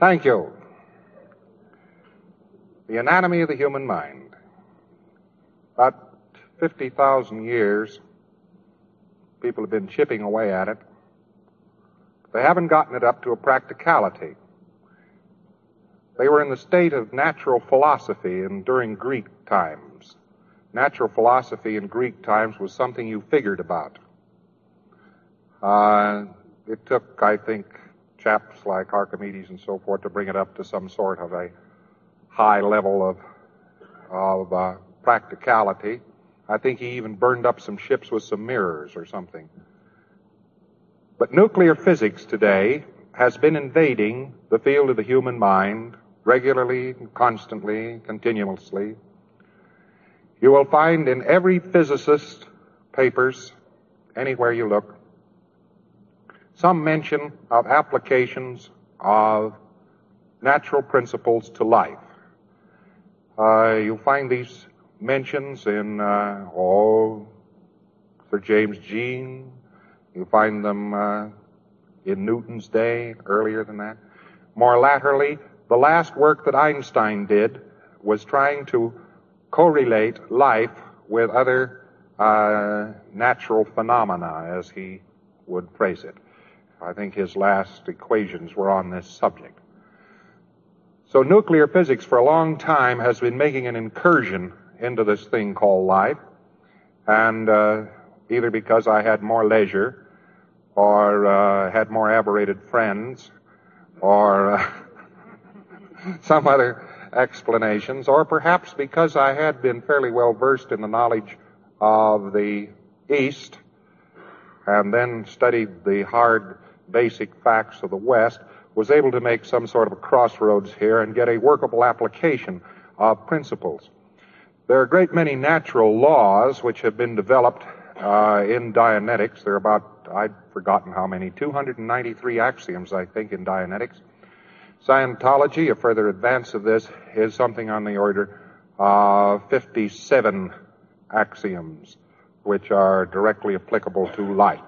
Thank you. The anatomy of the human mind. About 50,000 years, people have been chipping away at it. They haven't gotten it up to a practicality. They were in the state of natural philosophy during Greek times. Natural philosophy in Greek times was something you figured about. It took, I think, chaps like Archimedes and so forth to bring it up to some sort of a high level of practicality. I think he even burned up some ships with some mirrors or something. But nuclear physics today has been invading the field of the human mind regularly, constantly, continuously. You will find in every physicist's papers, anywhere you look, some mention of applications of natural principles to life. You'll find these mentions in, Sir James Jean. You find them in Newton's day, earlier than that. More latterly, the last work that Einstein did was trying to correlate life with other natural phenomena, as he would phrase it. I think his last equations were on this subject. So nuclear physics for a long time has been making an incursion into this thing called life, and either because I had more leisure or had more aberrated friends or some other explanations, or perhaps because I had been fairly well versed in the knowledge of the East and then studied the hard basic facts of the West, was able to make some sort of a crossroads here and get a workable application of principles. There are a great many natural laws which have been developed in Dianetics. There are about, I'd forgotten how many, 293 axioms, I think, in Dianetics. Scientology, a further advance of this, is something on the order of 57 axioms which are directly applicable to life.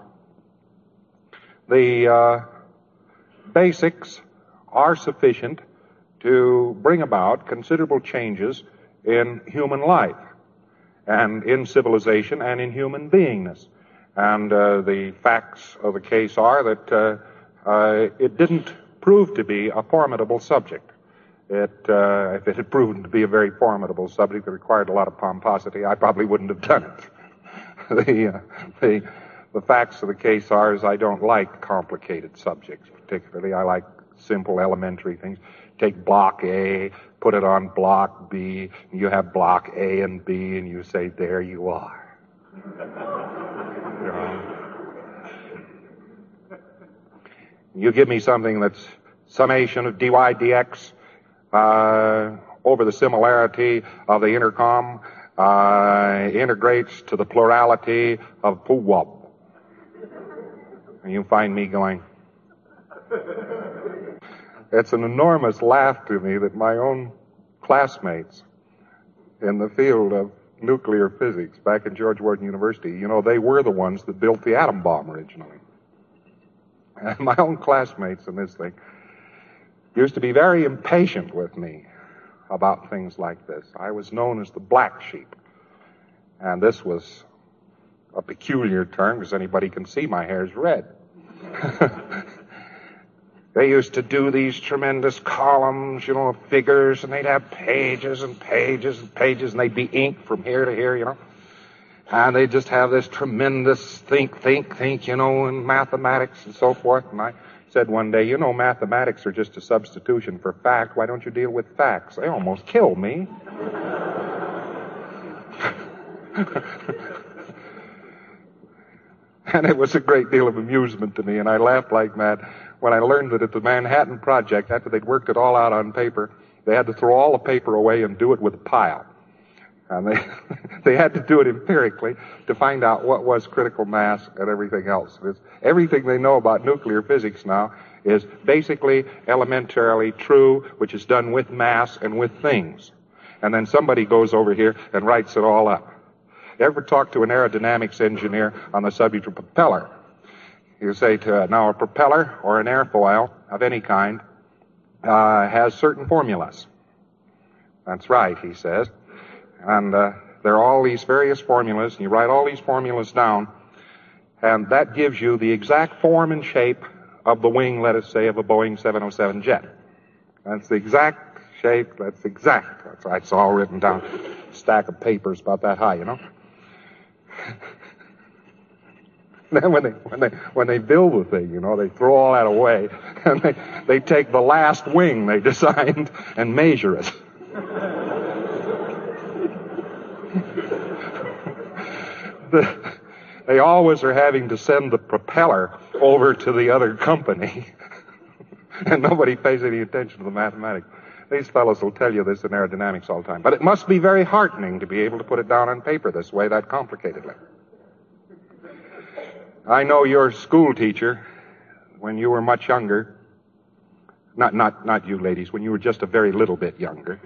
The basics are sufficient to bring about considerable changes in human life and in civilization and in human beingness. And the facts of the case are that it didn't prove to be a formidable subject. If it had proven to be a very formidable subject that required a lot of pomposity, I probably wouldn't have done it. The facts of the case are is I don't like complicated subjects particularly. I like simple, elementary things. Take block A, put it on block B, and you have block A and B, and you say, there you are. You give me something that's summation of dy dx over the similarity of the intercom integrates to the plurality of Puwab. And you find me going, it's an enormous laugh to me that my own classmates in the field of nuclear physics back at George Washington University, you know, they were the ones that built the atom bomb originally. And my own classmates in this thing used to be very impatient with me about things like this. I was known as the black sheep. And this was a peculiar term because anybody can see my hair's red. They used to do these tremendous columns, you know, of figures, and they'd have pages and pages and pages, and they'd be inked from here to here, you know. And they'd just have this tremendous think, you know, in mathematics and so forth. And I said one day, you know, mathematics are just a substitution for fact. Why don't you deal with facts? They almost killed me. And it was a great deal of amusement to me, and I laughed like mad when I learned that at the Manhattan Project, after they'd worked it all out on paper, they had to throw all the paper away and do it with a pile. And they had to do it empirically to find out what was critical mass and everything else. Everything they know about nuclear physics now is basically elementarily true, which is done with mass and with things. And then somebody goes over here and writes it all up. Ever talk to an aerodynamics engineer on the subject of propeller? You say to now a propeller or an airfoil of any kind has certain formulas. That's right, he says. And there are all these various formulas, and you write all these formulas down, and that gives you the exact form and shape of the wing, let us say, of a Boeing 707 jet. That's the exact shape, that's all written down. A stack of papers about that high, you know. Then when they build the thing, you know, they throw all that away, and they take the last wing they designed and measure it. They always are having to send the propeller over to the other company, and nobody pays any attention to the mathematics. These fellows will tell you this in aerodynamics all the time. But it must be very heartening to be able to put it down on paper this way, that complicatedly. I know your school teacher, when you were much younger, not you ladies, when you were just a very little bit younger,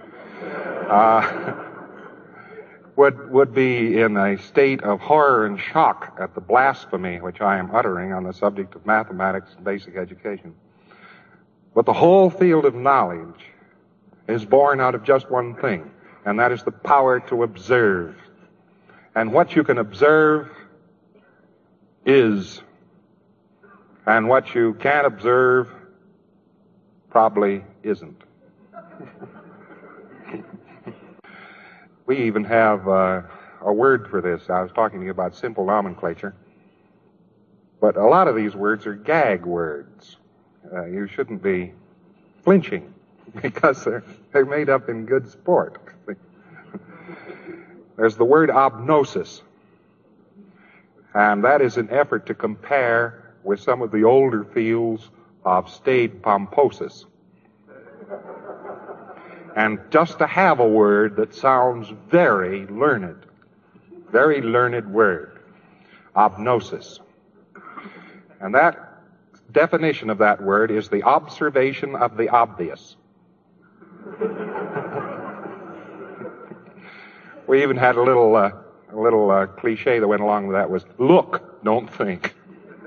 would be in a state of horror and shock at the blasphemy which I am uttering on the subject of mathematics and basic education. But the whole field of knowledge is born out of just one thing, and that is the power to observe. And what you can observe is, and what you can't observe probably isn't. We even have a word for this. I was talking to you about simple nomenclature. But a lot of these words are gag words. You shouldn't be flinching because they're made up in good sport. There's the word obnosis. And that is an effort to compare with some of the older fields of staid pomposis. And just to have a word that sounds very learned word, obnosis. And that definition of that word is the observation of the obvious. We even had a little cliche that went along with that was, look, don't think.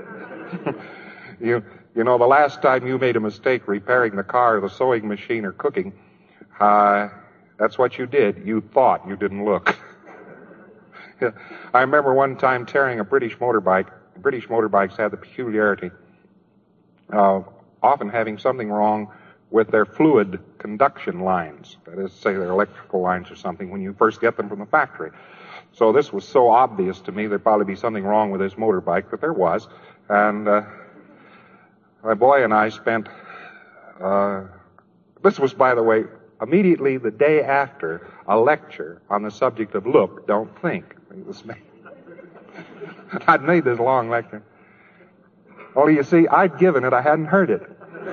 You know, the last time you made a mistake repairing the car or the sewing machine or cooking, that's what you did. You thought, you didn't look. I remember one time tearing a British motorbike. British motorbikes have the peculiarity of often having something wrong with their fluid conduction lines. That is, say, their electrical lines or something when you first get them from the factory. So this was so obvious to me there'd probably be something wrong with this motorbike, but there was. And my boy and I spent, this was, by the way, immediately the day after a lecture on the subject of look, don't think. It was me. I'd made this long lecture. Only you see, I'd given it, I hadn't heard it.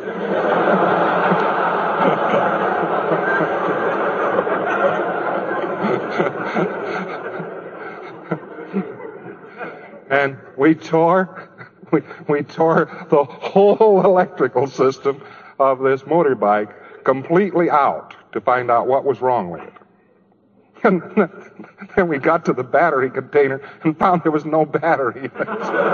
And we tore the whole electrical system of this motorbike completely out to find out what was wrong with it. And then we got to the battery container and found there was no battery in it.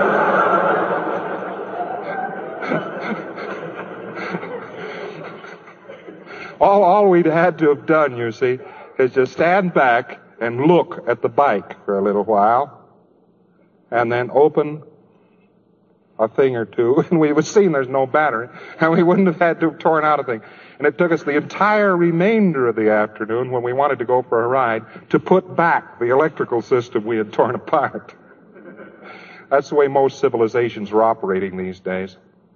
All we'd had to have done, you see, is just stand back and look at the bike for a little while, and then open a thing or two, and we would have seen there's no battery, and we wouldn't have had to have torn out a thing. And it took us the entire remainder of the afternoon, when we wanted to go for a ride, to put back the electrical system we had torn apart. That's the way most civilizations are operating these days.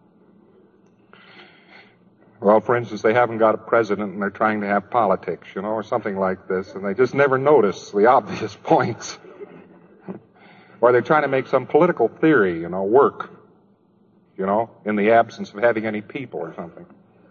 Well, for instance, they haven't got a president and they're trying to have politics, you know, or something like this, and they just never notice the obvious points. Or they're trying to make some political theory, you know, work, you know, in the absence of having any people or something.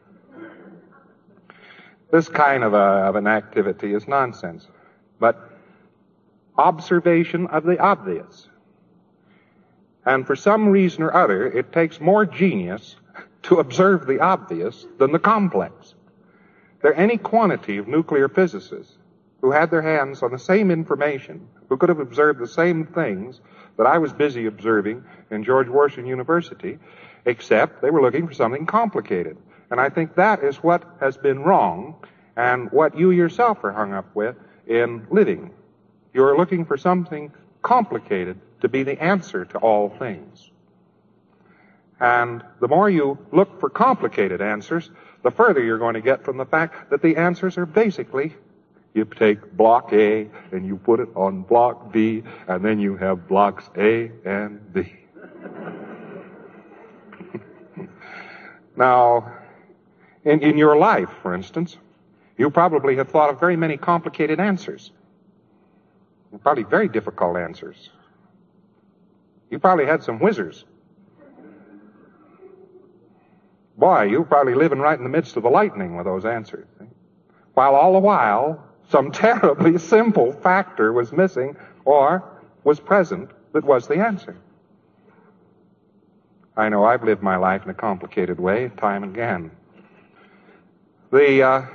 This kind of an activity is nonsense. But observation of the obvious. And for some reason or other, it takes more genius to observe the obvious than the complex. There are any quantity of nuclear physicists who had their hands on the same information, who could have observed the same things that I was busy observing in George Washington University, except they were looking for something complicated. And I think that is what has been wrong and what you yourself are hung up with in living. You're looking for something complicated to be the answer to all things. And the more you look for complicated answers, the further you're going to get from the fact that the answers are basically, you take block A and you put it on block B, and then you have blocks A and B. Now, in your life, for instance, you probably have thought of very many complicated answers. Probably very difficult answers. You probably had some whizzers. Boy, you were probably living right in the midst of the lightning with those answers. While all the while, some terribly simple factor was missing or was present that was the answer. I know I've lived my life in a complicated way, time and again. The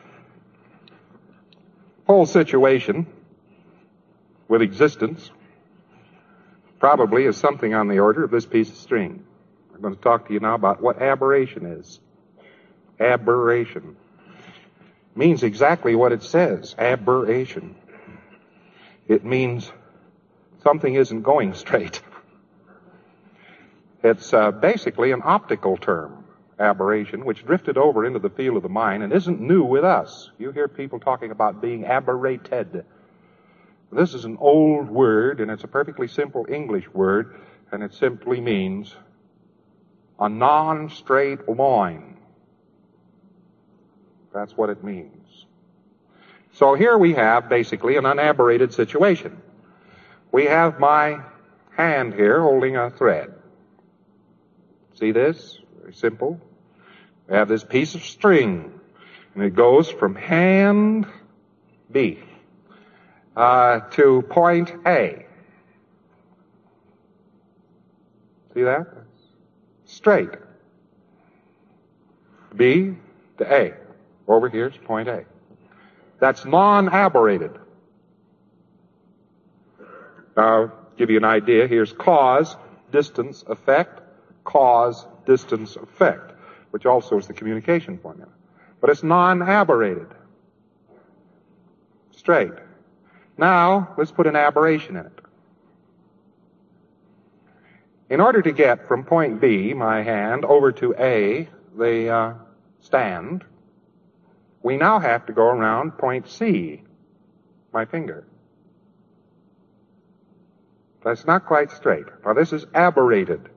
whole situation with existence probably is something on the order of this piece of string. I'm going to talk to you now about what aberration is. Aberration means exactly what it says, aberration. It means something isn't going straight. It's basically an optical term, aberration, which drifted over into the field of the mind and isn't new with us. You hear people talking about being aberrated. This is an old word, and it's a perfectly simple English word, and it simply means a non-straight line. That's what it means. So here we have basically an unaberrated situation. We have my hand here holding a thread. See this? Very simple. We have this piece of string, and it goes from hand B to point A. See that? Straight. B to A. Over here is point A. That's non-aberrated. Now, give you an idea. Here's cause, distance, effect. Cause, distance, effect, which also is the communication formula. But it's non-aberrated. Straight. Now, let's put an aberration in it. In order to get from point B, my hand, over to A, the stand, we now have to go around point C, my finger. That's not quite straight. Now, this is aberrated.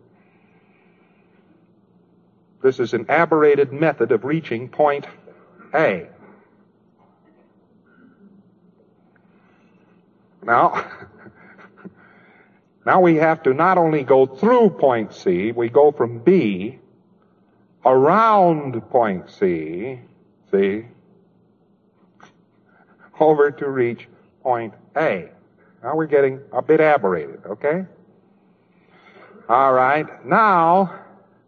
This is an aberrated method of reaching point A. Now we have to not only go through point C, we go from B around point C, see, over to reach point A. Now we're getting a bit aberrated, okay? All right. Now,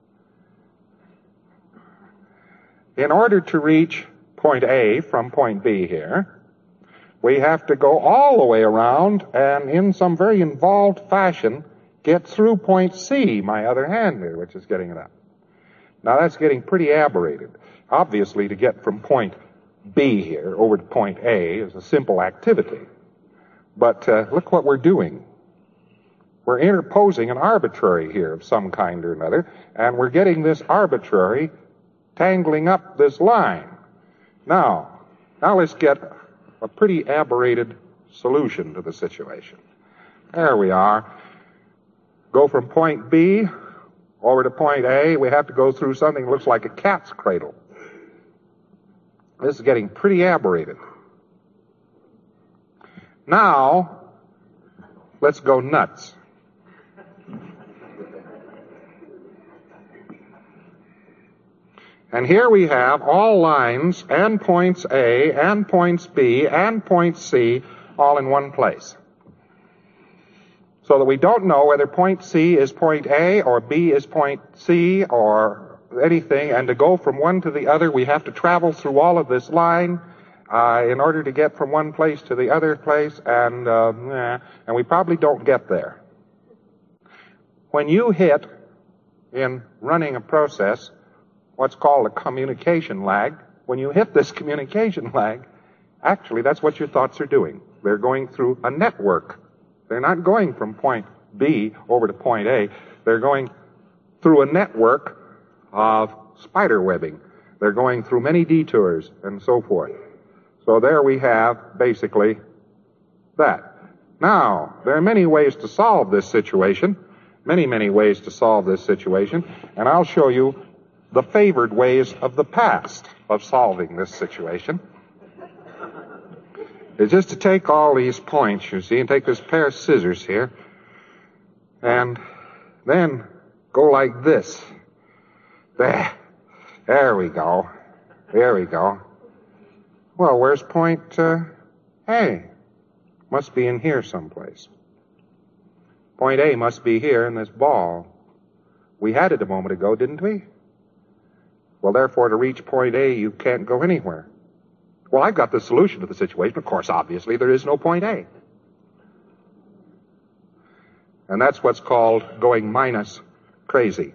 in order to reach point A from point B here, we have to go all the way around and in some very involved fashion get through point C, my other hand here, which is getting it up. Now that's getting pretty aberrated. Obviously, to get from point B here over to point A is a simple activity. But look what we're doing. We're interposing an arbitrary here of some kind or another, and we're getting this arbitrary tangling up this line. Now let's get a pretty aberrated solution to the situation. There we are. Go from point B over to point A. We have to go through something that looks like a cat's cradle. This is getting pretty aberrated. Now, let's go nuts. And here we have all lines and points A and points B and point C all in one place. So that we don't know whether point C is point A or B is point C or anything. And to go from one to the other, we have to travel through all of this line in order to get from one place to the other place. And we probably don't get there. When you hit, in running a process, what's called a communication lag. When you hit this communication lag, actually that's what your thoughts are doing. They're going through a network. They're not going from point B over to point A. They're going through a network of spider webbing. They're going through many detours and so forth. So there we have basically that. Now, there are many ways to solve this situation. Many ways to solve this situation. And I'll show you the favored ways of the past of solving this situation. It's just to take all these points, you see, and take this pair of scissors here, and then go like this. There we go. There we go. Well, where's point A? Must be in here someplace. Point A must be here in this ball. We had it a moment ago, didn't we? Well, therefore, to reach point A, you can't go anywhere. Well, I've got the solution to the situation. Of course, obviously, there is no point A. And that's what's called going minus crazy.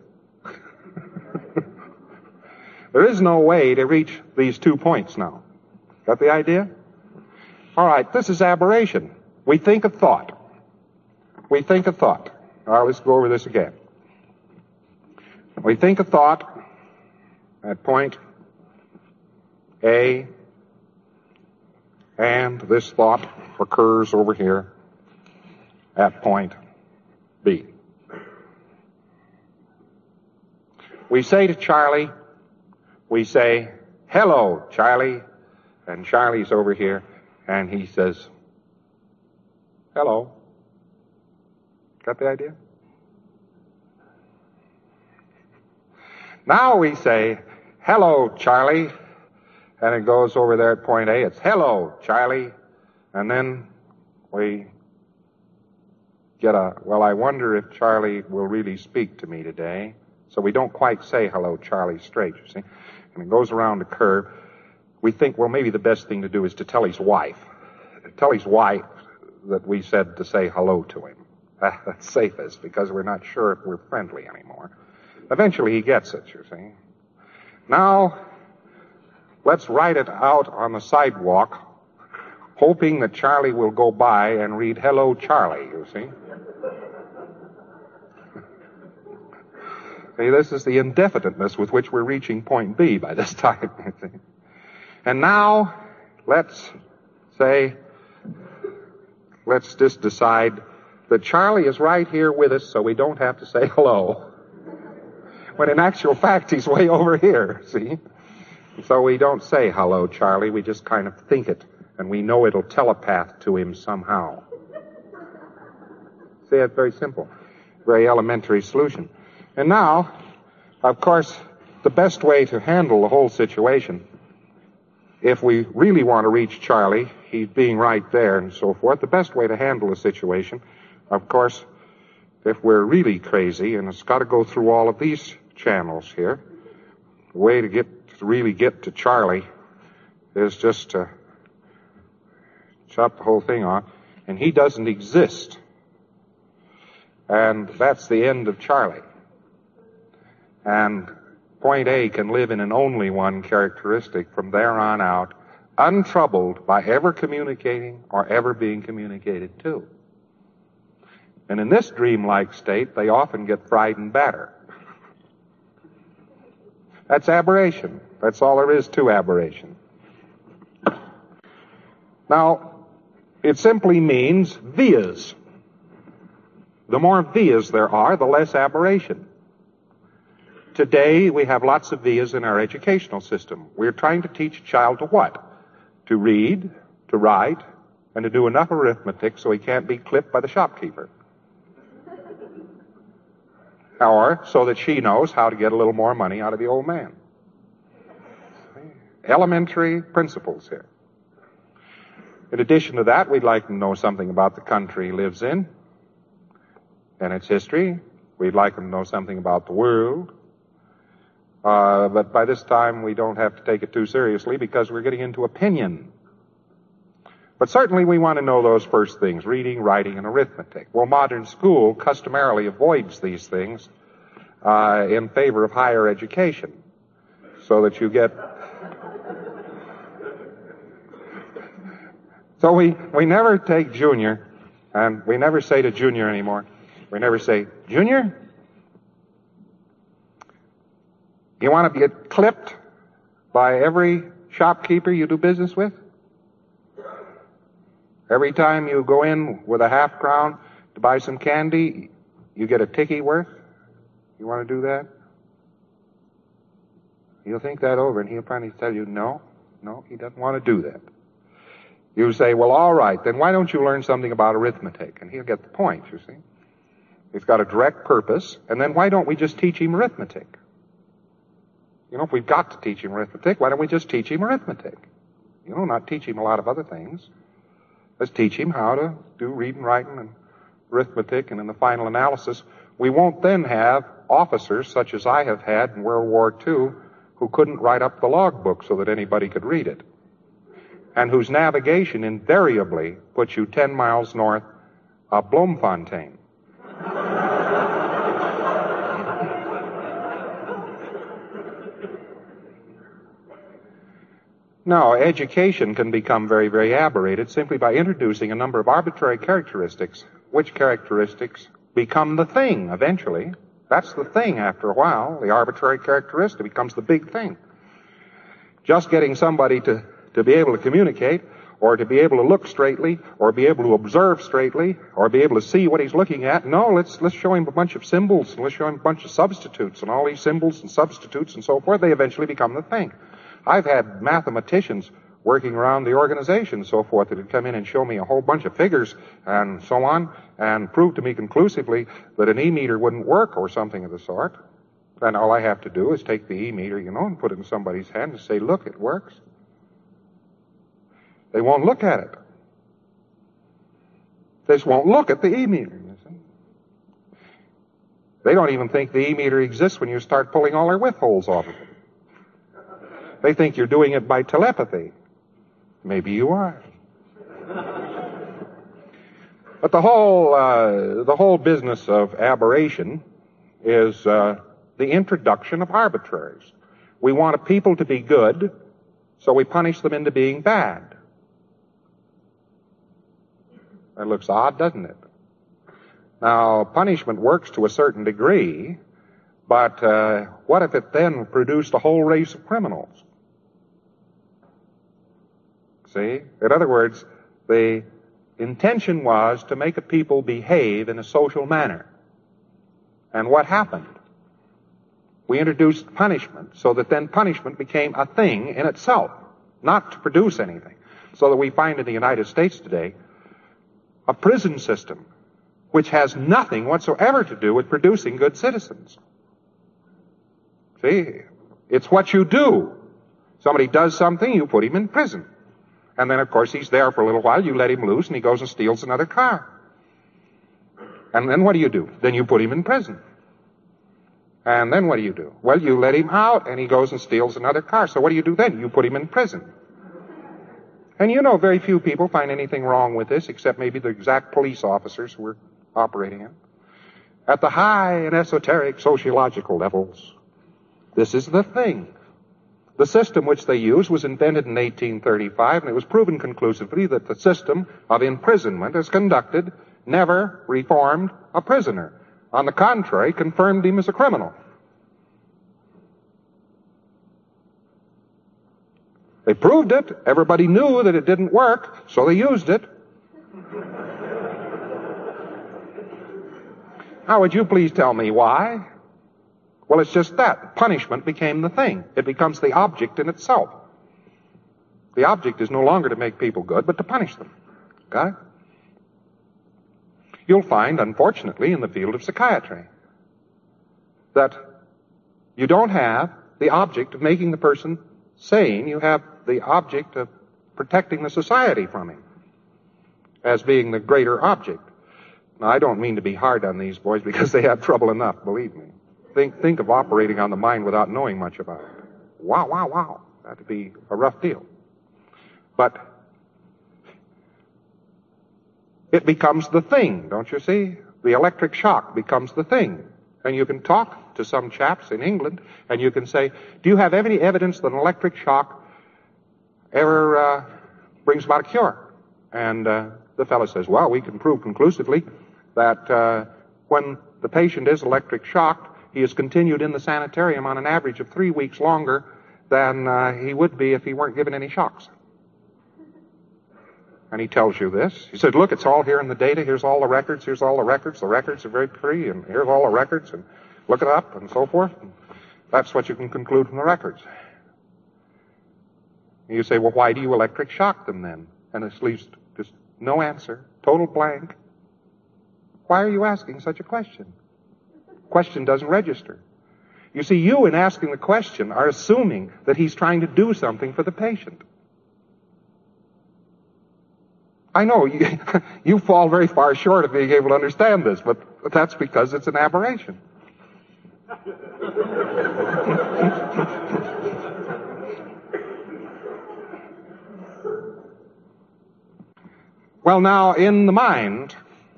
There is no way to reach these 2 points now. Got the idea? All right, this is aberration. We think a thought. We think a thought. All right, let's go over this again. We think a thought at point A, and this thought occurs over here at point B. We say to Charlie, we say, "Hello, Charlie," and Charlie's over here, and he says, "Hello." Got the idea? Now we say, "Hello, Charlie," and it goes over there at point A. It's, "Hello, Charlie," and then we get well, I wonder if Charlie will really speak to me today. So we don't quite say "Hello, Charlie" straight, you see. And it goes around the curve. We think, well, maybe the best thing to do is to tell his wife. Tell his wife that we said to say hello to him. That's safest, because we're not sure if we're friendly anymore. Eventually he gets it, you see. Now, let's write it out on the sidewalk, hoping that Charlie will go by and read "Hello, Charlie," you see. See, this is the indefiniteness with which we're reaching point B by this time. And now, let's just decide that Charlie is right here with us, so we don't have to say hello. When in actual fact, he's way over here, see? So we don't say "Hello, Charlie," we just kind of think it, and we know it'll telepath to him somehow. See, it's very simple. Very elementary solution. And now, of course, the best way to handle the whole situation, if we really want to reach Charlie, he's being right there and so forth, the best way to handle the situation, of course, if we're really crazy, and it's got to go through all of these channels here, the way to really get to Charlie is just to chop the whole thing off, and he doesn't exist. And that's the end of Charlie. And point A can live in an only one characteristic from there on out, untroubled by ever communicating or ever being communicated to. And in this dreamlike state, they often get frightened better. That's aberration. That's all there is to aberration. Now, it simply means vias. The more vias there are, the less aberration. Today, we have lots of vias in our educational system. We're trying to teach a child to what? To read, to write, and to do enough arithmetic so he can't be clipped by the shopkeeper. Or so that she knows how to get a little more money out of the old man. Elementary principles here. In addition to that, we'd like to know something about the country he lives in and its history. We'd like them to know something about the world. But by this time, we don't have to take it too seriously because we're getting into opinion. But certainly we want to know those first things, reading, writing, and arithmetic. Well, modern school customarily avoids these things in favor of higher education. so that you get... So we never take Junior, and we never say to Junior anymore, we never say, Junior, you want to get clipped by every shopkeeper you do business with? Every time you go in with a half crown to buy some candy, you get a ticky worth? You want to do that? He'll think that over, and he'll probably tell you, no, he doesn't want to do that. You say, well, all right, then why don't you learn something about arithmetic? And he'll get the point, you see. It's got a direct purpose, and then why don't we just teach him arithmetic? You know, if we've got to teach him arithmetic, why don't we just teach him arithmetic? You know, not teach him a lot of other things. Let's teach him how to do reading, writing, and arithmetic, and in the final analysis, we won't then have officers such as I have had in World War II who couldn't write up the logbook so that anybody could read it, and whose navigation invariably puts you 10 miles north of Bloemfontein. Now, education can become very, very aberrated simply by introducing a number of arbitrary characteristics, which characteristics become the thing eventually. That's the thing after a while. The arbitrary characteristic becomes the big thing. Just getting somebody to be able to communicate, or to be able to look straightly, or be able to observe straightly, or be able to see what he's looking at. No, let's show him a bunch of symbols, and let's show him a bunch of substitutes, and all these symbols and substitutes and so forth, they eventually become the thing. I've had mathematicians working around the organization and so forth that would come in and show me a whole bunch of figures and so on, and prove to me conclusively that an E-meter wouldn't work or something of the sort. And all I have to do is take the E-meter, and put it in somebody's hand and say, look, it works. They won't look at it. They just won't look at the E-meter, you see. They don't even think the E-meter exists when you start pulling all their width holes off of it. They think you're doing it by telepathy. Maybe you are. But the whole business of aberration is the introduction of arbitraries. We want a people to be good, so we punish them into being bad. That looks odd, doesn't it? Now, punishment works to a certain degree, but what if it then produced a whole race of criminals? See? In other words, the intention was to make a people behave in a social manner. And what happened? We introduced punishment so that then punishment became a thing in itself, not to produce anything. So that we find in the United States today a prison system which has nothing whatsoever to do with producing good citizens. See? It's what you do. Somebody does something, you put him in prison. And then, of course, he's there for a little while. You let him loose, and he goes and steals another car. And then what do? Then you put him in prison. And then what do? Well, you let him out, and he goes and steals another car. So what do you do then? You put him in prison. And very few people find anything wrong with this, except maybe the exact police officers who were operating it. At the high and esoteric sociological levels, this is the thing. The system which they used was invented in 1835, and it was proven conclusively that the system of imprisonment as conducted never reformed a prisoner. On the contrary, confirmed him as a criminal. They proved it. Everybody knew that it didn't work, so they used it. Now, would you please tell me why? Well, it's just that. Punishment became the thing. It becomes the object in itself. The object is no longer to make people good, but to punish them. Got it? You'll find, unfortunately, in the field of psychiatry, that you don't have the object of making the person sane. You have the object of protecting the society from him as being the greater object. Now, I don't mean to be hard on these boys because they have trouble enough, believe me. Think of operating on the mind without knowing much about it. Wow. That'd be a rough deal. But it becomes the thing, don't you see? The electric shock becomes the thing. And you can talk to some chaps in England, and you can say, do you have any evidence that an electric shock ever brings about a cure? And the fellow says, well, we can prove conclusively that when the patient is electric shocked, he is continued in the sanitarium on an average of 3 weeks longer than he would be if he weren't given any shocks. And he tells you this. He said, look, it's all here in the data. Here's all the records. Here's all the records. The records are very pretty, and here's all the records, and look it up, and so forth. And that's what you can conclude from the records. And you say, well, why do you electric shock them then? And this leaves just no answer, total blank. Why are you asking such a question? Question doesn't register. You see, you, in asking the question, are assuming that he's trying to do something for the patient. I know you fall very far short of being able to understand this, but that's because it's an aberration. Well, now, in the mind,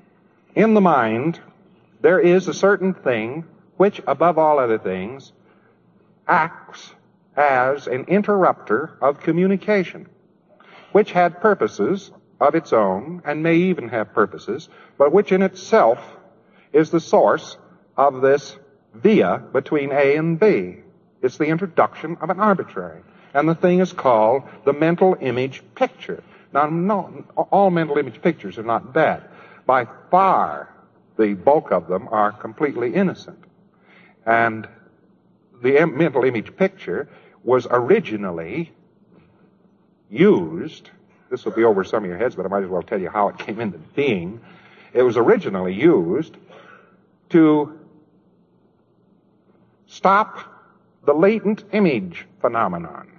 there is a certain thing which, above all other things, acts as an interrupter of communication, which had purposes of its own, and may even have purposes, but which in itself is the source of this via between A and B. It's the introduction of an arbitrary. And the thing is called the mental image picture. Now, no, all mental image pictures are not bad. By far, the bulk of them are completely innocent. And the mental image picture was originally used, this will be over some of your heads, but I might as well tell you how it came into being. It was originally used to stop the latent image phenomenon.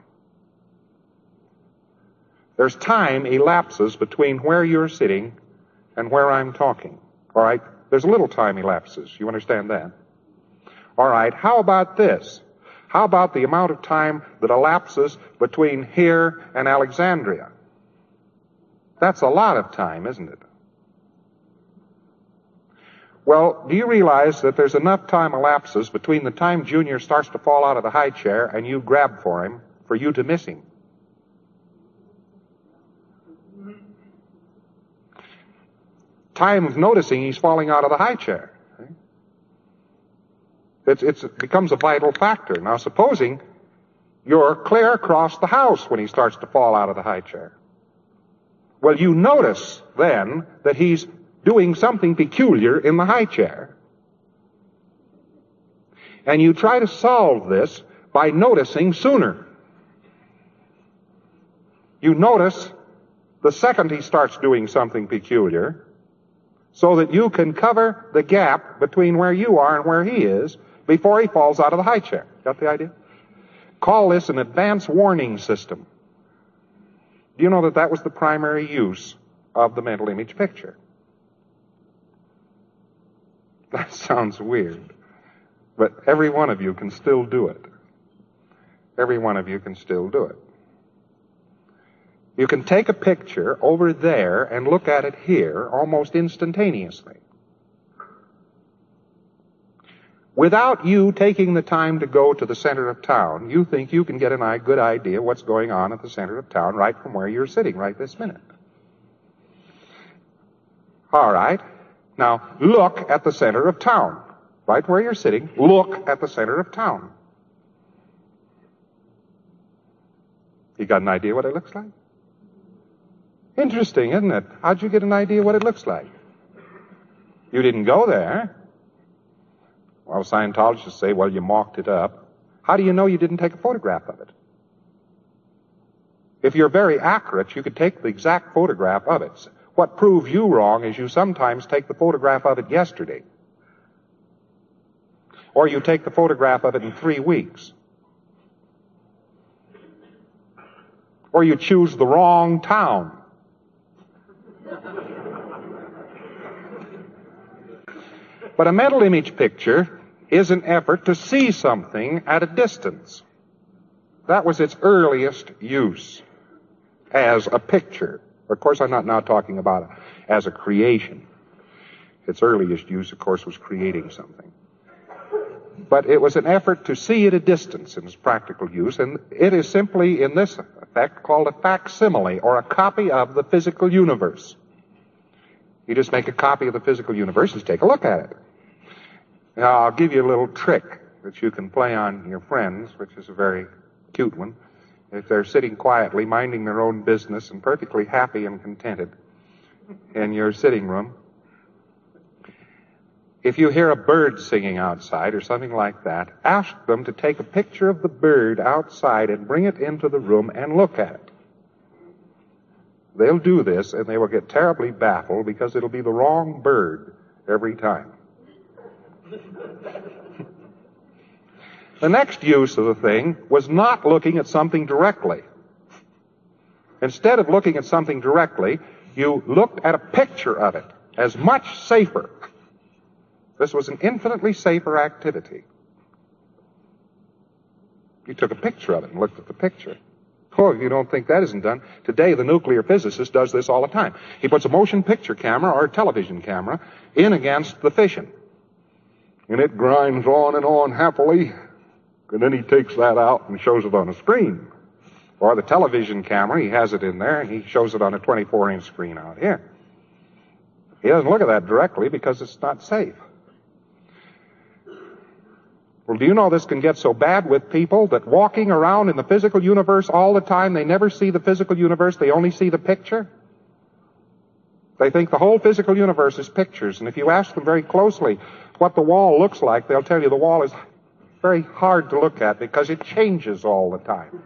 There's time elapses between where you're sitting and where I'm talking. All right? There's a little time elapses. You understand that? All right. How about this? How about the amount of time that elapses between here and Alexandria? That's a lot of time, isn't it? Well, do you realize that there's enough time elapses between the time Junior starts to fall out of the high chair and you grab for him for you to miss him? Time of noticing he's falling out of the high chair. It becomes a vital factor. Now, supposing you're clear across the house when he starts to fall out of the high chair. Well, you notice then that he's doing something peculiar in the high chair. And you try to solve this by noticing sooner. You notice the second he starts doing something peculiar, so that you can cover the gap between where you are and where he is before he falls out of the high chair. Got the idea? Call this an advance warning system. Do you know that that was the primary use of the mental image picture? That sounds weird, but every one of you can still do it. Every one of you can still do it. You can take a picture over there and look at it here almost instantaneously. Without you taking the time to go to the center of town, you think you can get a good idea what's going on at the center of town right from where you're sitting right this minute. All right. Now, look at the center of town. Right where you're sitting, look at the center of town. You got an idea what it looks like? Interesting, isn't it? How'd you get an idea what it looks like? You didn't go there. Well, Scientologists say, well, you mocked it up. How do you know you didn't take a photograph of it? If you're very accurate, you could take the exact photograph of it. What proves you wrong is you sometimes take the photograph of it yesterday. Or you take the photograph of it in 3 weeks. Or you choose the wrong town. But a mental image picture is an effort to see something at a distance. That was its earliest use as a picture. Of course, I'm not now talking about it as a creation. Its earliest use, of course, was creating something. but it was an effort to see at a distance in its practical use, and it is simply, in this effect, called a facsimile, or a copy of the physical universe. You just make a copy of the physical universe and take a look at it. Now, I'll give you a little trick that you can play on your friends, which is a very cute one. If they're sitting quietly, minding their own business, and perfectly happy and contented in your sitting room, if you hear a bird singing outside or something like that, ask them to take a picture of the bird outside and bring it into the room and look at it. They'll do this, and they will get terribly baffled because it'll be the wrong bird every time. The next use of the thing was not looking at something directly. Instead of looking at something directly, you looked at a picture of it, as much safer. This was an infinitely safer activity. You took a picture of it and looked at the picture. Oh, if you don't think that isn't done, today the nuclear physicist does this all the time. He puts a motion picture camera or a television camera in against the fission. And it grinds on and on happily. And then he takes that out and shows it on a screen. Or the television camera, he has it in there and he shows it on a 24-inch screen out here. He doesn't look at that directly because it's not safe. Well, do you know this can get so bad with people that walking around in the physical universe all the time, they never see the physical universe, they only see the picture? They think the whole physical universe is pictures, and if you ask them very closely what the wall looks like, they'll tell you the wall is very hard to look at because it changes all the time.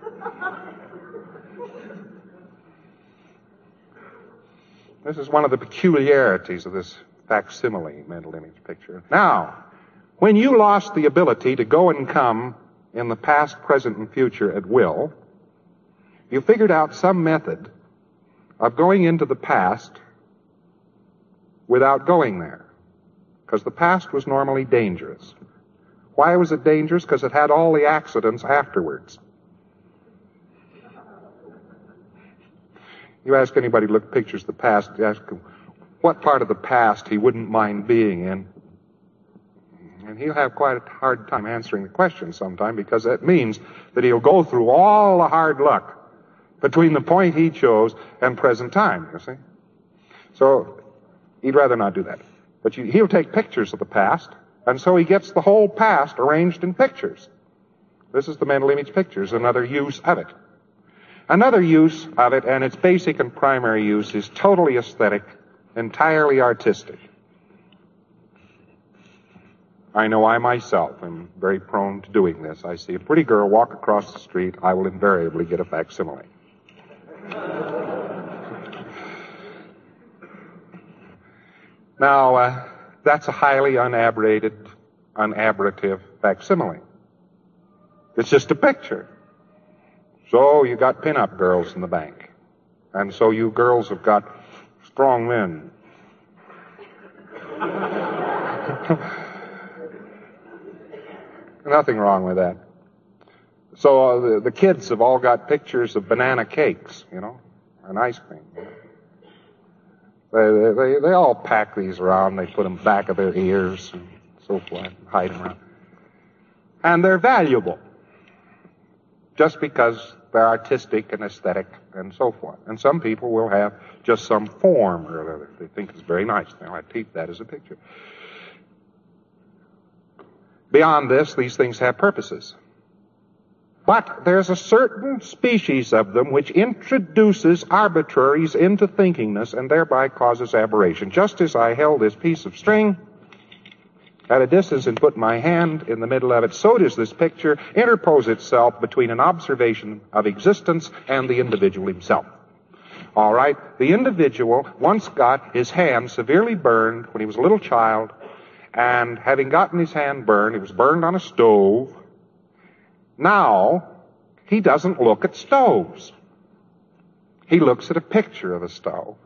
This is one of the peculiarities of this facsimile mental image picture. Now, when you lost the ability to go and come in the past, present, and future at will, you figured out some method of going into the past without going there. Because the past was normally dangerous. Why was it dangerous? Because it had all the accidents afterwards. You ask anybody to look at pictures of the past, you ask him what part of the past he wouldn't mind being in. And he'll have quite a hard time answering the question sometime because that means that he'll go through all the hard luck between the point he chose and present time, you see. So he'd rather not do that. But he'll take pictures of the past, and so he gets the whole past arranged in pictures. This is the mental image pictures, another use of it. Another use of it, and its basic and primary use, is totally aesthetic, entirely artistic. I know I myself am very prone to doing this. I see a pretty girl walk across the street, I will invariably get a facsimile. Now, that's a highly unaberrative facsimile. It's just a picture. So you got pin-up girls in the bank. And so you girls have got strong men. Nothing wrong with that. So the kids have all got pictures of banana cakes, you know, and ice cream. They all pack these around. They put them back of their ears and so forth, and hide them around. And they're valuable just because they're artistic and aesthetic and so forth. And some people will have just some form or other they think is very nice. They might keep that as a picture. Beyond this, these things have purposes. But there's a certain species of them which introduces arbitraries into thinkingness and thereby causes aberration. Just as I held this piece of string at a distance and put my hand in the middle of it, so does this picture interpose itself between an observation of existence and the individual himself. All right, the individual once got his hand severely burned when he was a little child, and having gotten his hand burned, he was burned on a stove. Now, he doesn't look at stoves. He looks at a picture of a stove.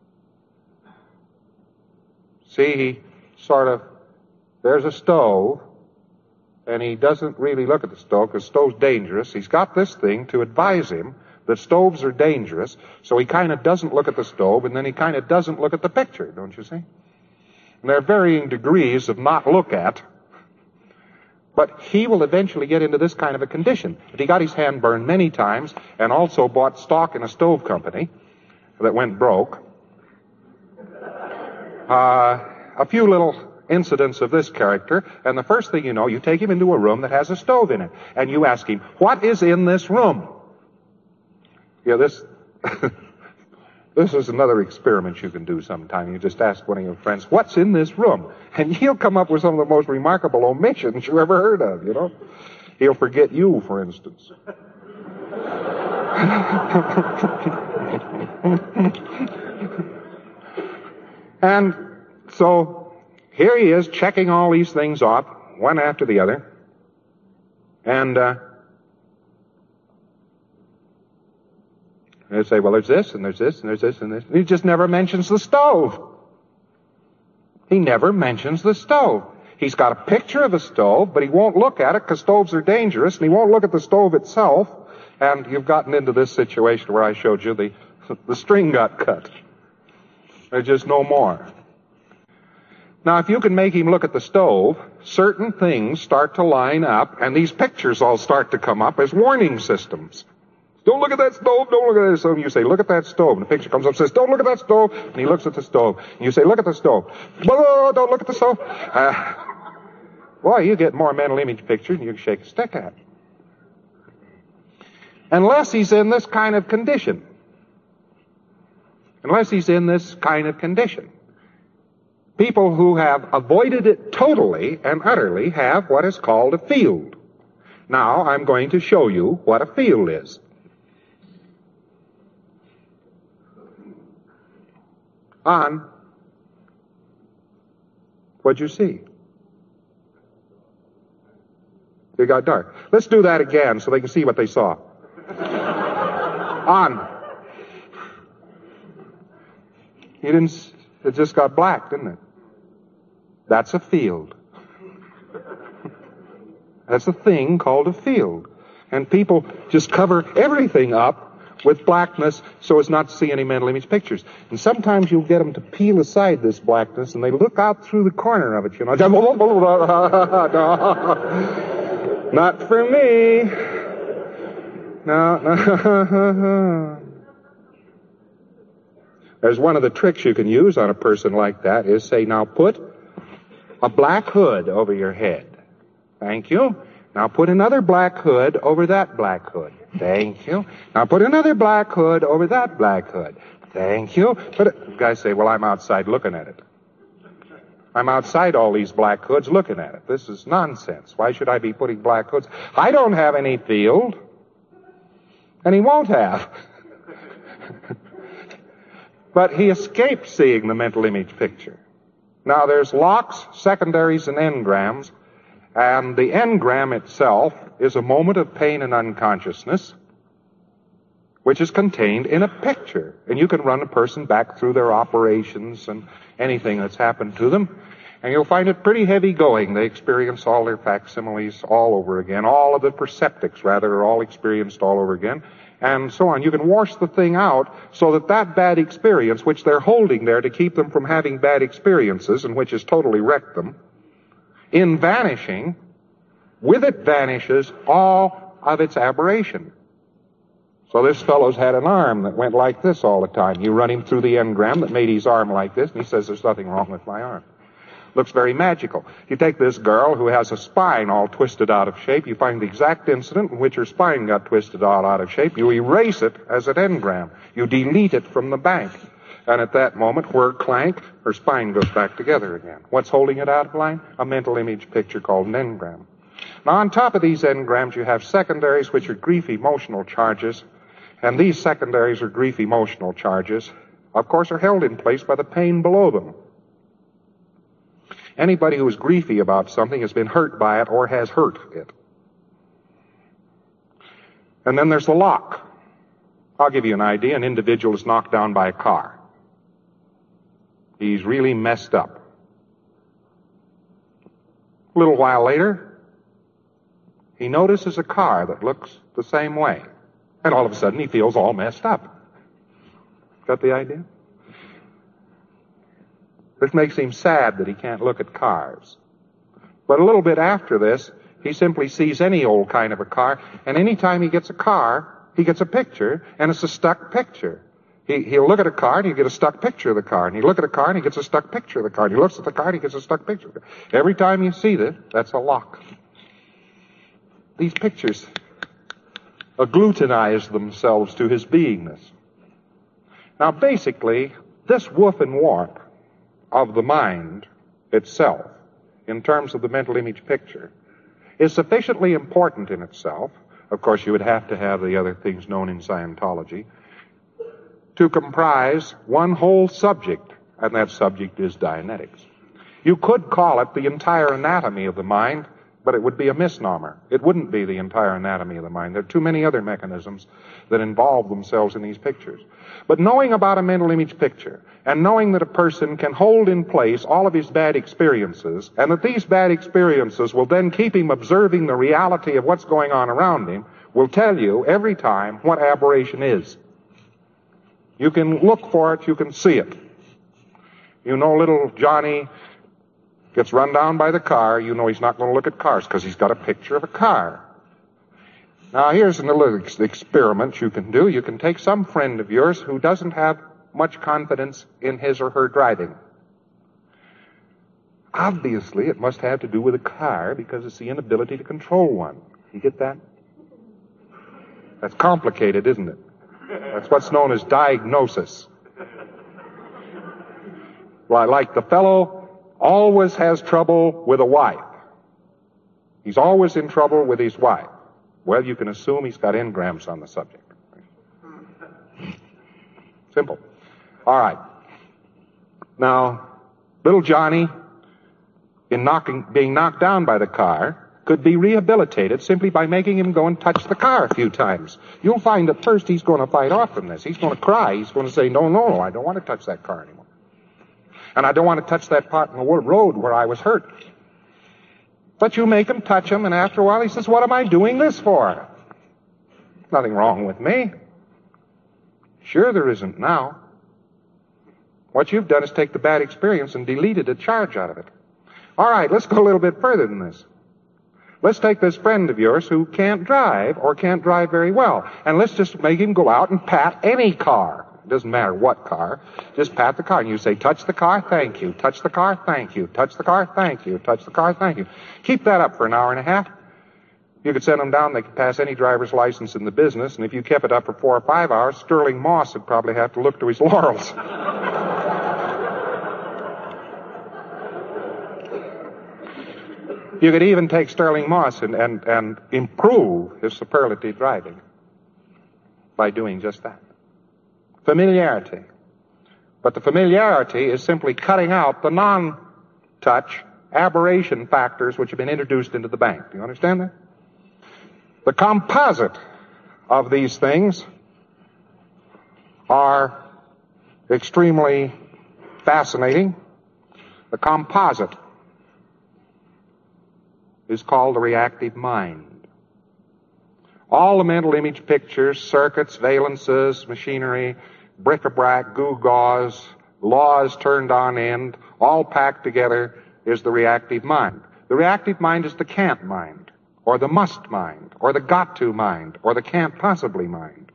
See, he sort of, there's a stove, and he doesn't really look at the stove because the stove's dangerous. He's got this thing to advise him that stoves are dangerous, so he kind of doesn't look at the stove, and then he kind of doesn't look at the picture, don't you see? And there are varying degrees of not look at. But he will eventually get into this kind of a condition. If he got his hand burned many times and also bought stock in a stove company that went broke, a few little incidents of this character, and the first thing you know, you take him into a room that has a stove in it, and you ask him, what is in this room? Yeah, this is another experiment you can do sometime. You just ask one of your friends, what's in this room? And he'll come up with some of the most remarkable omissions you ever heard of, you know. He'll forget you, for instance. And so here he is checking all these things off, one after the other. And they say, well, there's this, and there's this, and there's this, and this. And he just never mentions the stove. He never mentions the stove. He's got a picture of a stove, but he won't look at it because stoves are dangerous, and he won't look at the stove itself. And you've gotten into this situation where I showed you the string got cut. There's just no more. Now, if you can make him look at the stove, certain things start to line up, and these pictures all start to come up as warning systems. Don't look at that stove, don't look at that stove. And you say, look at that stove. And the picture comes up and says, don't look at that stove. And he looks at the stove. And you say, look at the stove. Whoa, don't look at the stove. Boy, you get more mental image pictures than you can shake a stick at. Unless he's in this kind of condition. Unless he's in this kind of condition. People who have avoided it totally and utterly have what is called a field. Now, I'm going to show you what a field is. On. What'd you see? It got dark. Let's do that again so they can see what they saw. On. It just got black, didn't it? That's a field. That's a thing called a field. And people just cover everything up with blackness so as not to see any mental image pictures. And sometimes you'll get them to peel aside this blackness and they look out through the corner of it, you know. No, not for me. No. There's one of the tricks you can use on a person like that is say, now put a black hood over your head. Thank you. Now put another black hood over that black hood. Thank you. Now put another black hood over that black hood. Thank you. But guys say, well, I'm outside looking at it. I'm outside all these black hoods looking at it. This is nonsense. Why should I be putting black hoods? I don't have any field. And he won't have. But he escaped seeing the mental image picture. Now there's locks, secondaries, and engrams. And the engram itself is a moment of pain and unconsciousness, which is contained in a picture. And you can run a person back through their operations and anything that's happened to them, and you'll find it pretty heavy going. They experience all their facsimiles all over again. All of the perceptics, rather, are all experienced all over again, and so on. You can wash the thing out so that that bad experience, which they're holding there to keep them from having bad experiences, and which has totally wrecked them, in vanishing, with it vanishes all of its aberration. So this fellow's had an arm that went like this all the time. You run him through the engram that made his arm like this, and he says, there's nothing wrong with my arm. Looks very magical. You take this girl who has a spine all twisted out of shape, you find the exact incident in which her spine got twisted out of shape, you erase it as an engram. You delete it from the bank. And at that moment, whir, clank, her spine goes back together again. What's holding it out of line? A mental image picture called an engram. Now, on top of these engrams, you have secondaries, which are grief emotional charges. And these secondaries or grief emotional charges, of course, are held in place by the pain below them. Anybody who is griefy about something has been hurt by it or has hurt it. And then there's the lock. I'll give you an idea. An individual is knocked down by a car. He's really messed up. A little while later, he notices a car that looks the same way. And all of a sudden, he feels all messed up. Got the idea? This makes him sad that he can't look at cars. But a little bit after this, He simply sees any old kind of a car, and any time he gets a car, he gets a picture, and it's a stuck picture. He'll look at a car, and he'll get a stuck picture of the car, and he'll look at a car, and he gets a stuck picture of the car, and he looks at the car, and he gets a stuck picture of the car. Every time you see this, that's a lock. These pictures agglutinize themselves to his beingness. Now, basically, this woof and warp of the mind itself, in terms of the mental image picture, is sufficiently important in itself. Of course, you would have to have the other things known in Scientology to comprise one whole subject, and that subject is Dianetics. You could call it the entire anatomy of the mind, but it would be a misnomer. It wouldn't be the entire anatomy of the mind. There are too many other mechanisms that involve themselves in these pictures. But knowing about a mental image picture, and knowing that a person can hold in place all of his bad experiences, and that these bad experiences will then keep him observing the reality of what's going on around him, will tell you every time what aberration is. You can look for it, you can see it. You know little Johnny gets run down by the car, you know he's not going to look at cars because he's got a picture of a car. Now, here's a little experiment you can do. You can take some friend of yours who doesn't have much confidence in his or her driving. Obviously, it must have to do with a car because it's the inability to control one. You get that? That's complicated, isn't it? That's what's known as diagnosis. Well, like the fellow always has trouble with a wife. He's always in trouble with his wife. Well, you can assume he's got engrams on the subject. Simple. All right. Now, little Johnny, being knocked down by the car, could be rehabilitated simply by making him go and touch the car a few times. You'll find at first he's going to fight off from this. He's going to cry. He's going to say, no, I don't want to touch that car anymore. And I don't want to touch that part in the road where I was hurt. But you make him touch him, and after a while he says, what am I doing this for? Nothing wrong with me. Sure there isn't now. What you've done is take the bad experience and deleted a charge out of it. All right, let's go a little bit further than this. Let's take this friend of yours who can't drive or can't drive very well, and let's just make him go out and pat any car. It doesn't matter what car. Just pat the car, and you say, touch the car, thank you. Touch the car, thank you. Touch the car, thank you. Touch the car, thank you. Keep that up for an hour and a half. You could send them down. They could pass any driver's license in the business, and if you kept it up for 4 or 5 hours, Sterling Moss would probably have to look to his laurels. You could even take Sterling Moss and improve his superlative driving by doing just that. Familiarity. But the familiarity is simply cutting out the non-touch aberration factors which have been introduced into the bank. Do you understand that? The composite of these things are extremely fascinating. The composite is called the reactive mind. All the mental image pictures, circuits, valences, machinery, bric-a-brac, gewgaws, laws turned on end, all packed together is the reactive mind. The reactive mind is the can't mind, or the must mind, or the got to mind, or the can't possibly mind.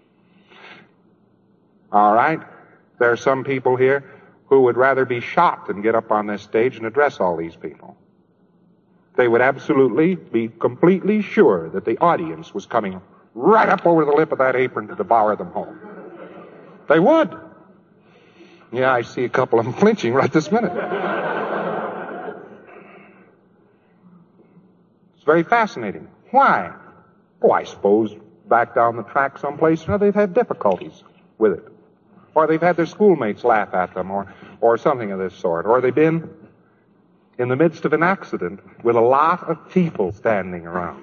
All right? There are some people here who would rather be shot than get up on this stage and address all these people. They would absolutely be completely sure that the audience was coming right up over the lip of that apron to devour them whole. They would. Yeah, I see a couple of them flinching right this minute. It's very fascinating. Why? Oh, I suppose back down the track someplace or another they've had difficulties with it. Or they've had their schoolmates laugh at them or something of this sort. Or they've been in the midst of an accident with a lot of people standing around.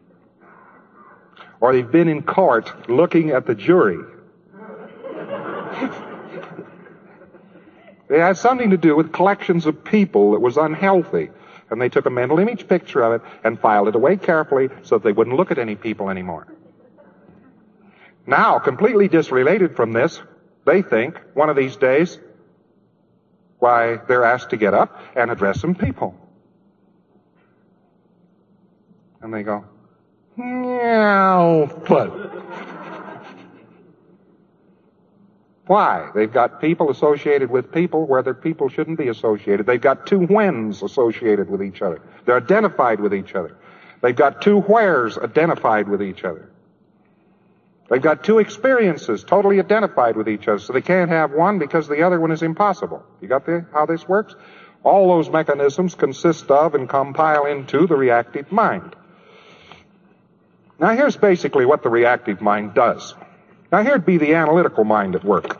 Or they've been in court looking at the jury. It had something to do with collections of people that was unhealthy. And they took a mental image picture of it and filed it away carefully so that they wouldn't look at any people anymore. Now, completely disrelated from this, they think one of these days, why, they're asked to get up and address some people. And they go, meow, but. Why? They've got people associated with people where their people shouldn't be associated. They've got two whens associated with each other. They're identified with each other. They've got two wheres identified with each other. They've got two experiences totally identified with each other, so they can't have one because the other one is impossible. You got how this works? All those mechanisms consist of and compile into the reactive mind. Now here's basically what the reactive mind does. Now here'd be the analytical mind at work.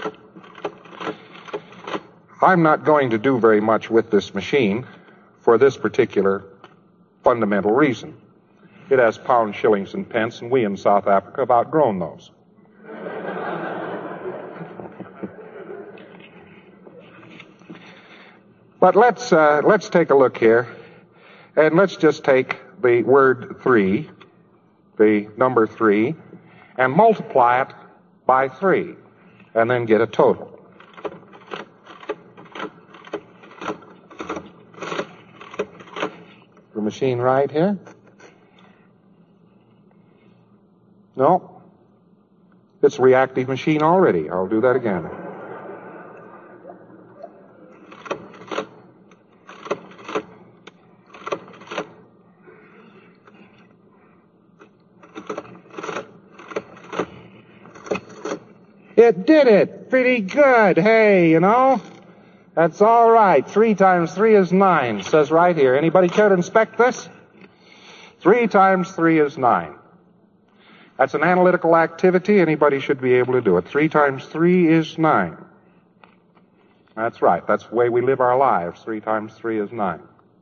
I'm not going to do very much with this machine for this particular fundamental reason. It has pounds, shillings, and pence, and we in South Africa have outgrown those. But let's take a look here, and let's just take the word 3, the number 3, and multiply it by 3, and then get a total. The machine right here? No. It's a reactive machine already. I'll do that again. It did it. Pretty good. Hey, that's all right. 3 times 3 is 9. It says right here. Anybody care to inspect this? 3 times 3 is 9. That's an analytical activity. Anybody should be able to do it. 3 times 3 is 9. That's right. That's the way we live our lives. 3 times 3 is 9.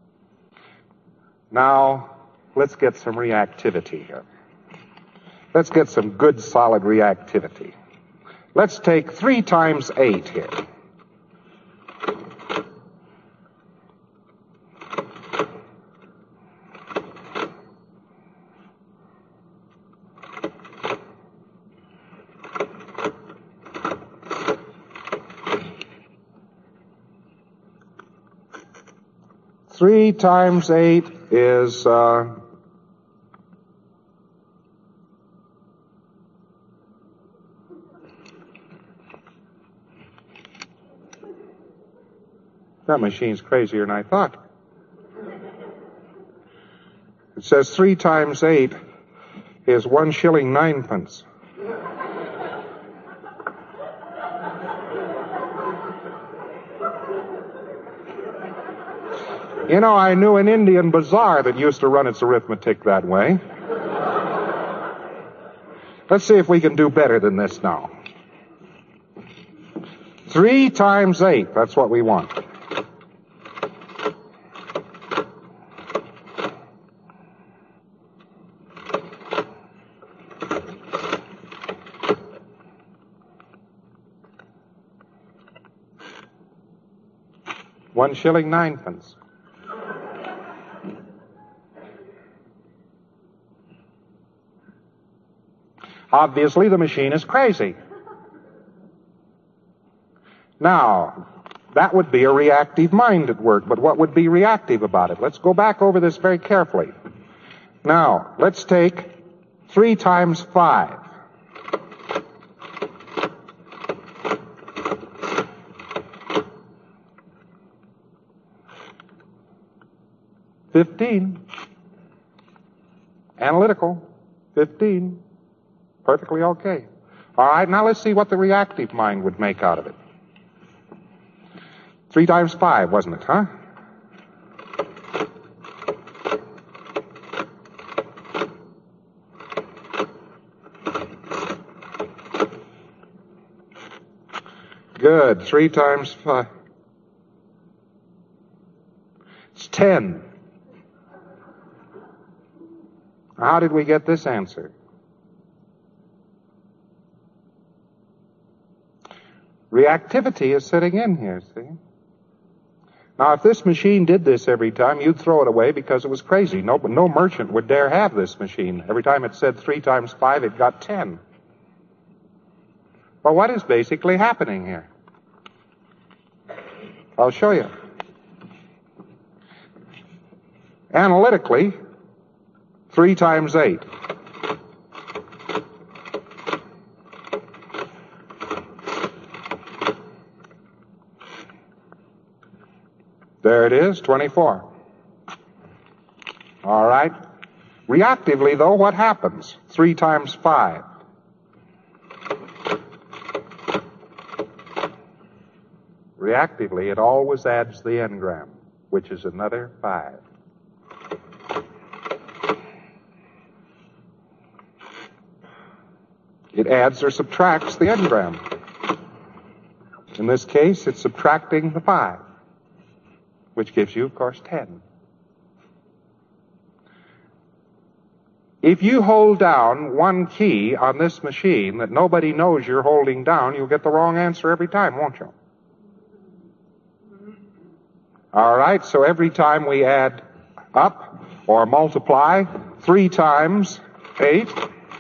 Now, let's get some reactivity here. Let's get some good, solid reactivity. Let's take 3 times 8 here. Three times 8 is that machine's crazier than I thought. It says 3 times 8 is 1 shilling 9 pence. I knew an Indian bazaar that used to run its arithmetic that way. Let's see if we can do better than this now. 3 times 8, that's what we want. One shilling 9 pence. Obviously, the machine is crazy. Now, that would be a reactive mind at work, but what would be reactive about it? Let's go back over this very carefully. Now, let's take 3 times 5. $15. Analytical. 15. Perfectly okay. All right, now let's see what the reactive mind would make out of it. 3 times 5, wasn't it, huh? Good. 3 times 5. It's 10. How did we get this answer? Reactivity is sitting in here, see? Now, if this machine did this every time, you'd throw it away because it was crazy. No merchant would dare have this machine. Every time it said 3 times 5, it got 10. Well, what is basically happening here? I'll show you. Analytically, 3 times 8. There it is, 24. All right. Reactively, though, what happens? 3 times 5. Reactively, it always adds the engram, which is another 5. It adds or subtracts the engram. In this case, it's subtracting the 5, which gives you, of course, 10. If you hold down one key on this machine that nobody knows you're holding down, you'll get the wrong answer every time, won't you? All right, so every time we add up or multiply 3 times 8,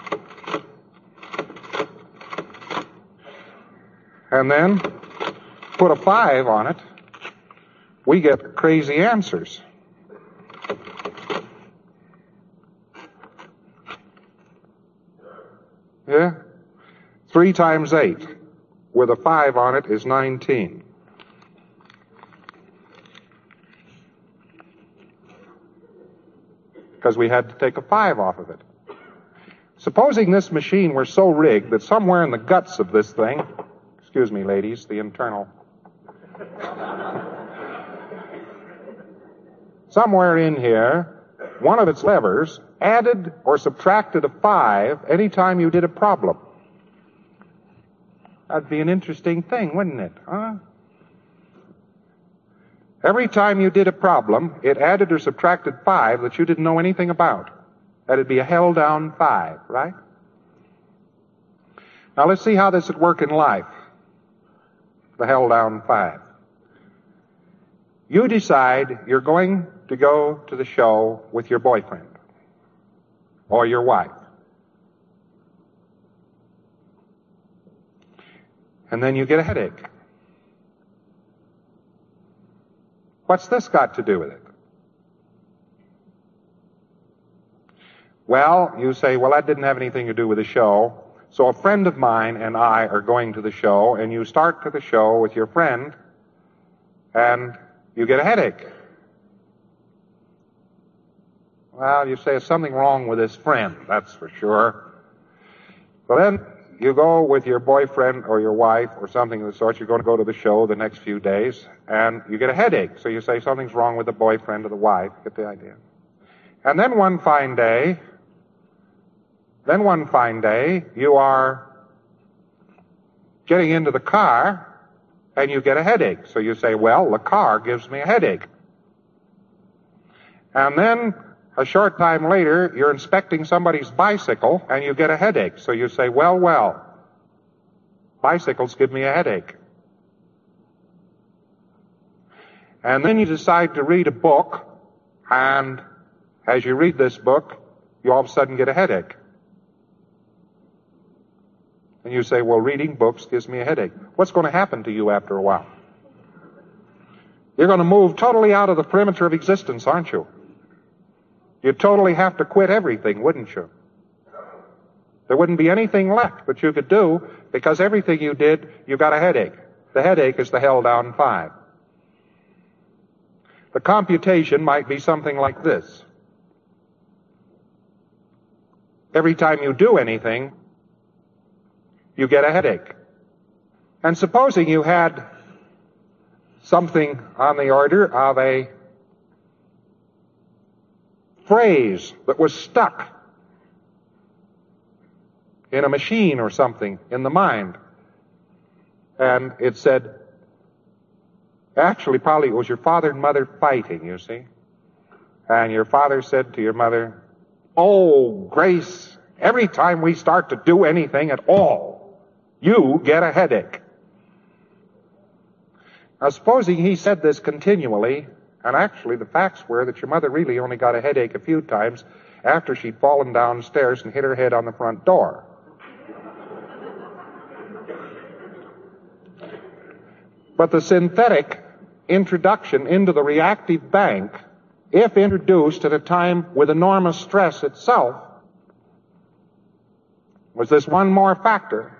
and then put a 5 on it, we get crazy answers. Yeah? 3 times 8 with a 5 on it is 19. Because we had to take a 5 off of it. Supposing this machine were so rigged that somewhere in the guts of this thing, excuse me, ladies, the internal, somewhere in here, one of its levers added or subtracted a 5 anytime you did a problem. That'd be an interesting thing, wouldn't it? Huh? Every time you did a problem, it added or subtracted 5 that you didn't know anything about. That'd be a held-down 5, right? Now let's see how this would work in life. The held-down 5. You decide you're going to go to the show with your boyfriend or your wife. And then you get a headache. What's this got to do with it? Well, you say, well, that didn't have anything to do with the show. So a friend of mine and I are going to the show, and you start to the show with your friend, and you get a headache. Well, you say, there's something wrong with this friend, that's for sure. Well, then you go with your boyfriend or your wife or something of the sort. You're going to go to the show the next few days, and you get a headache. So you say something's wrong with the boyfriend or the wife. Get the idea. And then one fine day, you are getting into the car, and you get a headache. So you say, well, the car gives me a headache. And then a short time later, you're inspecting somebody's bicycle, and you get a headache. So you say, well, bicycles give me a headache. And then you decide to read a book, and as you read this book, you all of a sudden get a headache. And you say, well, reading books gives me a headache. What's going to happen to you after a while? You're going to move totally out of the perimeter of existence, aren't you? You'd totally have to quit everything, wouldn't you? There wouldn't be anything left that you could do, because everything you did, you got a headache. The headache is the held-down 5. The computation might be something like this. Every time you do anything, you get a headache. And supposing you had something on the order of a phrase that was stuck in a machine or something in the mind. And it said, actually probably it was your father and mother fighting, you see. And your father said to your mother, oh, Grace, every time we start to do anything at all, you get a headache. Now supposing he said this continually, and actually the facts were that your mother really only got a headache a few times after she'd fallen downstairs and hit her head on the front door. But the synthetic introduction into the reactive bank if introduced at a time with enormous stress itself, was this one more factor.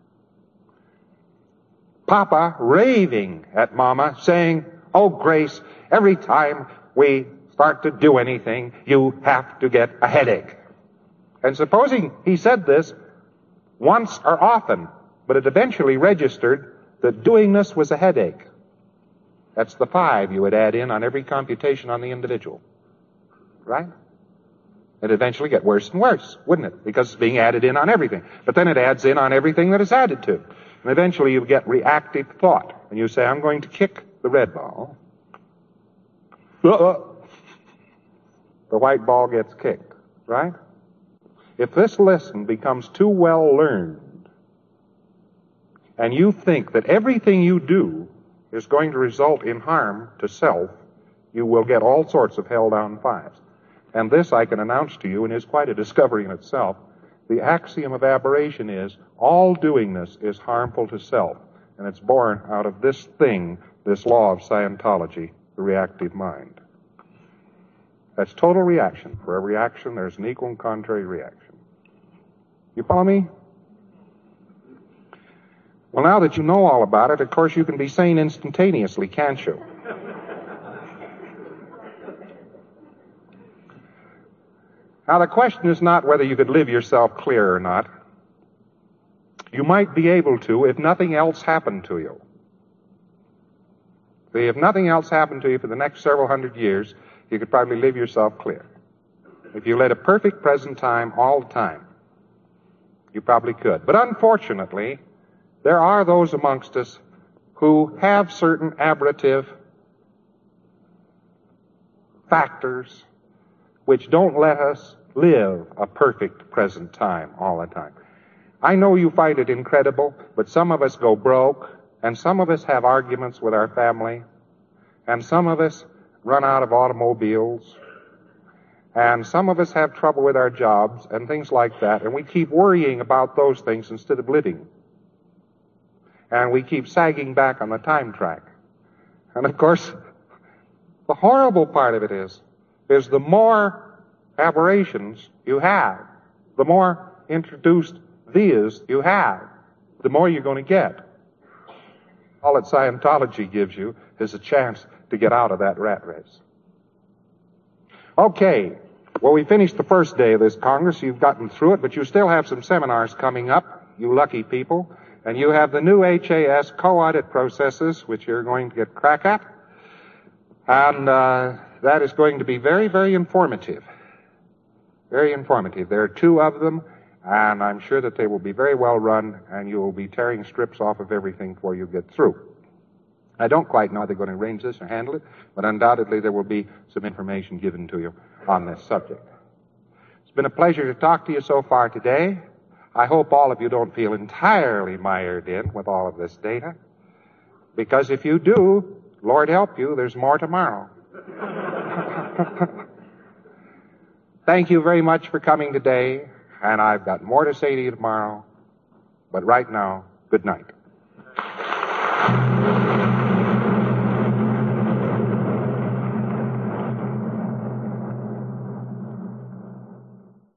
Papa raving at Mama, saying, "Oh, Grace, every time we start to do anything, you have to get a headache." And supposing he said this once or often, but it eventually registered that doing this was a headache. That's the 5 you would add in on every computation on the individual. Right? It'd eventually get worse and worse, wouldn't it? Because it's being added in on everything. But then it adds in on everything that it's added to. And eventually you get reactive thought. And you say, "I'm going to kick the red ball." The white ball gets kicked. Right? If this lesson becomes too well learned, and you think that everything you do is going to result in harm to self, you will get all sorts of held-down 5s. And this, I can announce to you, and is quite a discovery in itself, the axiom of aberration is, all doingness is harmful to self. And it's born out of this thing, this law of Scientology, the reactive mind. That's total reaction. For every action, there's an equal and contrary reaction. You follow me? Well, now that you know all about it, of course you can be sane instantaneously, can't you? Now, the question is not whether you could live yourself clear or not. You might be able to if nothing else happened to you. See, if nothing else happened to you for the next several hundred years, you could probably live yourself clear. If you led a perfect present time all the time, you probably could. But unfortunately, there are those amongst us who have certain aberrative factors which don't let us live a perfect present time all the time. I know you find it incredible, but some of us go broke, and some of us have arguments with our family, and some of us run out of automobiles, and some of us have trouble with our jobs and things like that, and we keep worrying about those things instead of living. And we keep sagging back on the time track. And of course, the horrible part of it is the more aberrations you have, the more introduced vias you have, the more you're going to get. All that Scientology gives you is a chance to get out of that rat race. Okay, well, we finished the first day of this Congress. You've gotten through it, but you still have some seminars coming up, you lucky people. And you have the new HAS co-audit processes, which you're going to get crack at. And that is going to be very, very informative. Very informative. There are 2 of them, and I'm sure that they will be very well run, and you will be tearing strips off of everything before you get through. I don't quite know how they're going to arrange this or handle it, but undoubtedly there will be some information given to you on this subject. It's been a pleasure to talk to you so far today. I hope all of you don't feel entirely mired in with all of this data, because if you do, Lord help you, there's more tomorrow. Thank you very much for coming today, and I've got more to say to you tomorrow, but right now, good night.